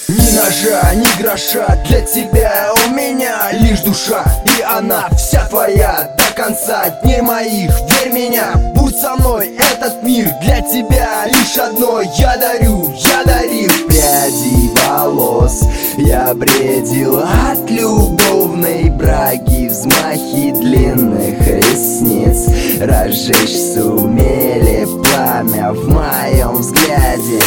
Ни ножа, ни гроша для тебя, у меня лишь душа, и она вся твоя до конца дней моих. Верь меня, будь со мной, этот мир для тебя лишь одно. Я дарю, я дарил пряди волос, я бредил от любовной браги. Взмахи длинных ресниц разжечь сумели пламя в моем взгляде.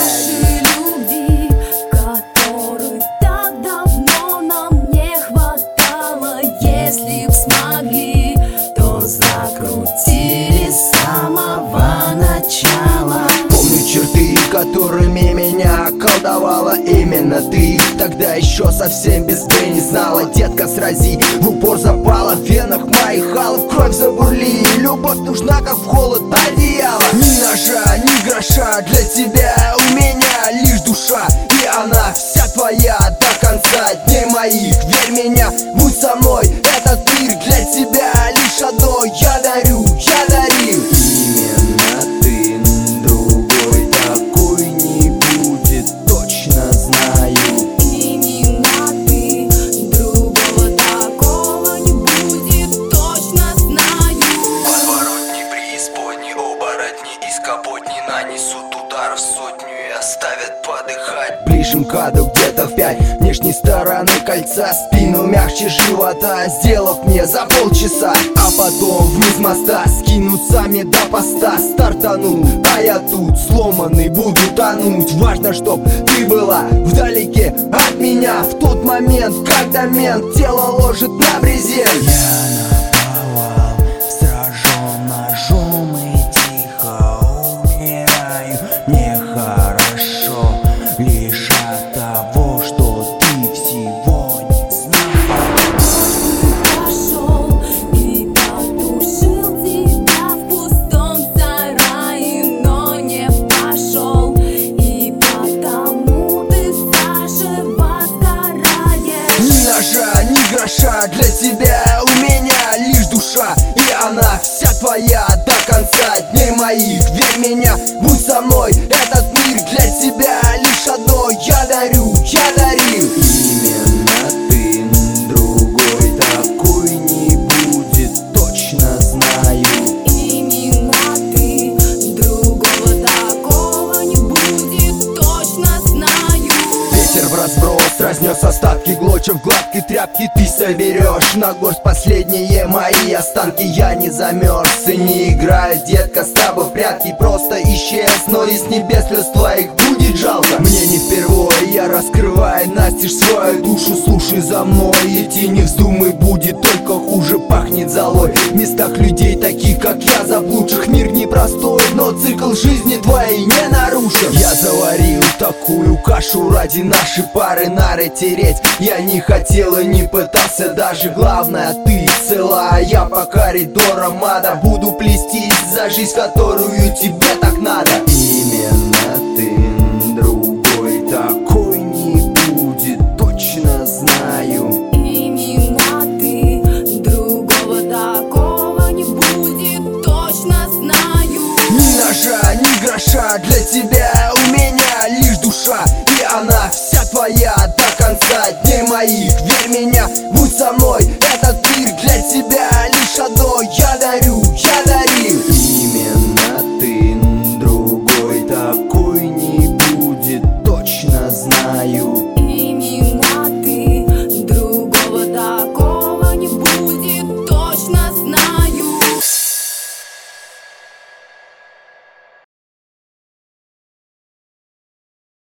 Если б смогли, то закрутили с самого начала. Помню черты, которыми меня колдовала именно ты. Тогда еще совсем без «г» не знала. Детка, срази, в упор запала. В венах моих алых кровь забурли. Любовь нужна, как в холод одеяло. Ни ножа, ни гроша для тебя, у меня лишь душа, и она вся твоя до конца дней моих. Верь меня, будь со мной, этот мир для тебя лишь одно. Я дарю, я дарил. Именно ты, другой такой не будет, точно знаю. Именно ты, другого такого не будет, точно знаю. Подворотни, преисподней, оборотни из капотни нанесут ударов сотню и оставят подыхать. Ближе к аду где-то в 5 внешней стороны кольца, спину мягче живота, сделав мне за полчаса. А потом вниз моста скинут сами до поста. Стартану, а я тут сломанный буду тонуть. Важно, чтоб ты была вдалеке от меня в тот момент, когда мент тело ложит на брезент. Я наповал, сражен ножом и тихо умираю. Мне хорошо лишь от того, что ты всего не знаешь. Пошел и потушил тебя в пустом сарае, но не пошел, и потому ты заживо сгораешь. Ни ножа, ни гроша для тебя, у меня лишь душа, и она вся твоя до конца дней моих. Верь меня, будь со мной, этот мир для тебя лишь одно. Я дарю, я дарил. Именно ты, другой такой не будет, точно знаю. Именно ты, другого такого не будет, точно знаю. Ветер в разброс разнес остатки, глоча в гладкой тряпке ты соберешь на горсть последние мои останки. Я не замерз и не играю, детка, с тобой в прятки. Просто исчез, но из небес слез твоих будет жалко. Мне не впервые, я раскрываю настежь свою душу. Слушай за мной, идти не вздумай, будет только хуже, пахнет золой. В местах людей таких, как я, заблудших, мир непростой, но цикл жизни твоей не нарушен. Я заварил такую кашу ради нашей пары, нары тереть я не хотел и не пытался даже. Главное, ты цела, я по коридорам ада буду плестись за жизнь, которую тебе так надо. Именно ты, другой такой не будет, точно знаю. Именно ты, другого такого не будет, точно знаю. Ни ножа, ни гроша для тебя, у меня лишь душа, и она вся твоя до конца дней моих. Верь меня, будь со мной, этот мир для тебя лишь одно. Я дарю, я дарил. Именно ты, другой такой не будет, точно знаю.